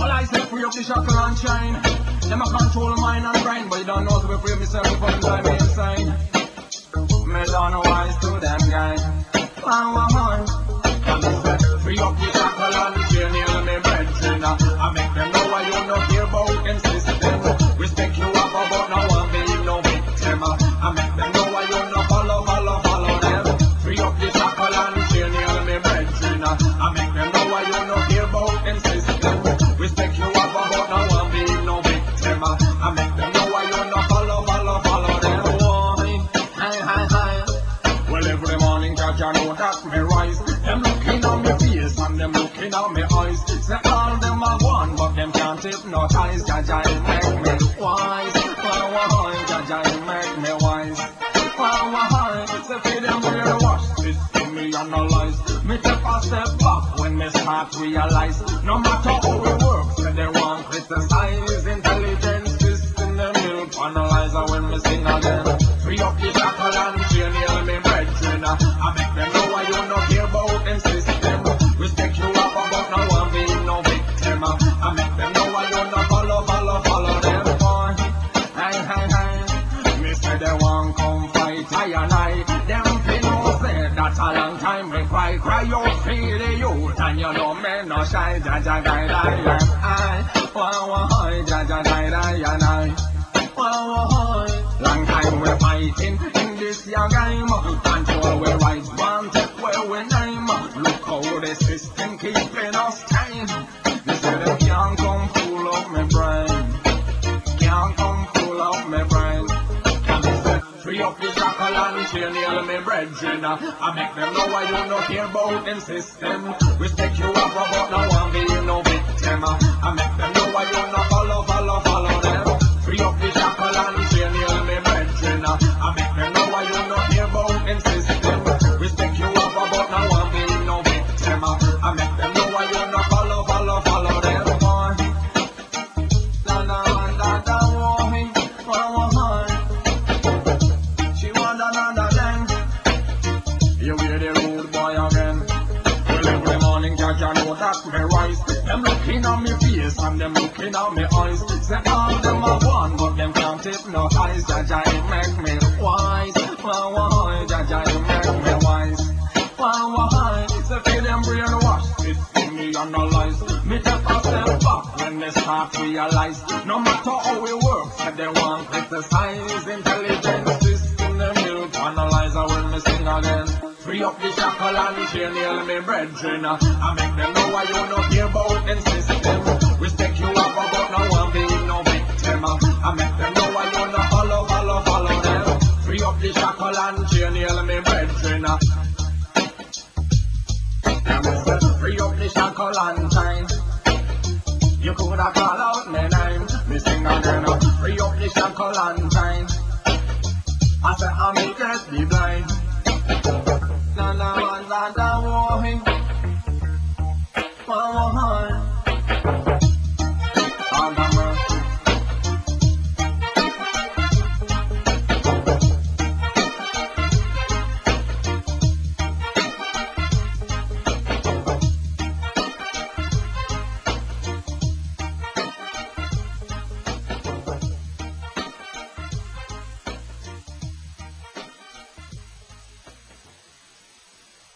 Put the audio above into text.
Well, I say free up the shackle and shine. Them a control mind and grind, but you don't know to be free myself before them drive me inside. Me don't know why it's to them guys. Free up the shackle and chain, nail me brethren. I make them know why you no care about them system. Respect you up about now and be no victim. I make them know why you no follow them. Free up the shackle and chain, nail me brethren. I make them know why you no care about them system. Respect you up about now and be no victim. I make them know why you no follow them. Hi. Well, every morning, Jah know that me rise. Them looking on me face and them looking on me eyes. Say all them are one, but them can't hypnotize. Jah make me wise. Why? Jah make me wise. Why? Say for them real watch this, give me analyze. Me take a step back when me start realize. No matter how it works, say they want criticize. Intelligence system them will analyze when me sing again. Free up the shackle and chain, nail me brethren. I make them know why you no care about them system. Respect you up about now and be no victim. I make them know why you no follow them boy. Hi. Me say they want come fight I and I. Them people say that a long time we cry out for the youth. And you know me no shy. Jah guide I and I. Why Jah guide I and I. Long time we're fighting in this young game. Control we right, one take where we name. Look how the system keeping us time. They say they can't come full of my brain. Can't come full of my brain. Free up the shackle and chain, nail me brethren. I make them know why you no care about them system. Respect you up about now and be no victim. I make them know why you no follow them. Free up the shackle and chain, nail me brethren. I make them know why you no care about them system. Respect you up about now and be no victim. I make them know why you no follow them. She want another them. You hear the rude boy again. Well, every morning Jah know that me rise. Them looking on me face and them looking on me eyes. Say all them are one, but them can't hypnotize. Jah make me wise. Why? Jah make me wise. Why? Say for them brainwash, it give me analyze. Me take a step back when they start realize. No matter how it works, say they want criticize. Intelligence system them will analyze. When me sing again. Free up the shackle and chain, nail me brethren. I make them know why you no care about them system. Respect you up about now and be no victim. I make them know why you no follow them. Free up the shackle and chain, nail me brethren. Free up the shackle and chain. You coulda call out my name. Me sing again. Free up the shackle and chain. I say I'm get the blind. Na na na na na.